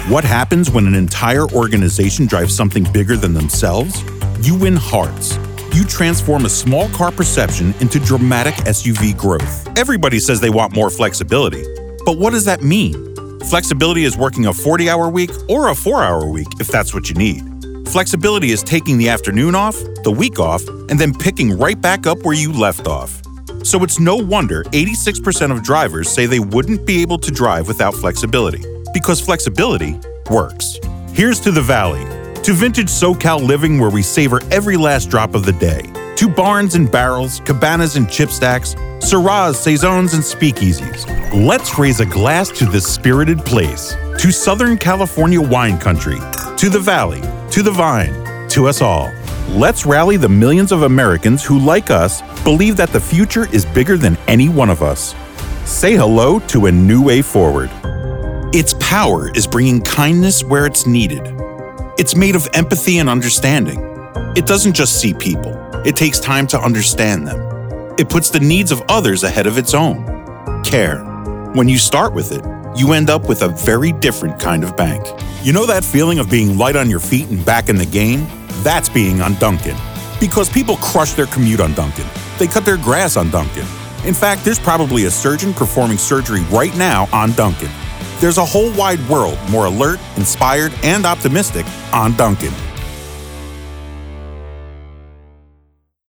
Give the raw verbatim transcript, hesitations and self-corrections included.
What happens when an entire organization drives something bigger than themselves? You win hearts. You transform a small car perception into dramatic S U V growth. Everybody says they want more flexibility, but what does that mean? Flexibility is working a forty-hour week or a four-hour week if that's what you need. Flexibility is taking the afternoon off, the week off, and then picking right back up where you left off. So it's no wonder eighty-six percent of drivers say they wouldn't be able to drive without flexibility, because flexibility works. Here's to the Valley, to vintage SoCal living where we savor every last drop of the day, to barns and barrels, cabanas and chip stacks, Syrahs, Saisons, and speakeasies. Let's raise a glass to this spirited place, to Southern California wine country, to the Valley, to the Vine, to us all. Let's rally the millions of Americans who, like us, believe that the future is bigger than any one of us. Say hello to a new way forward. Its power is bringing kindness where it's needed. It's made of empathy and understanding. It doesn't just see people. It takes time to understand them. It puts the needs of others ahead of its own. Care. When you start with it, you end up with a very different kind of bank. You know that feeling of being light on your feet and back in the game? That's being on Dunkin'. Because people crush their commute on Dunkin'. They cut their grass on Dunkin'. In fact, there's probably a surgeon performing surgery right now on Dunkin'. There's a whole wide world more alert, inspired, and optimistic on Dunkin'.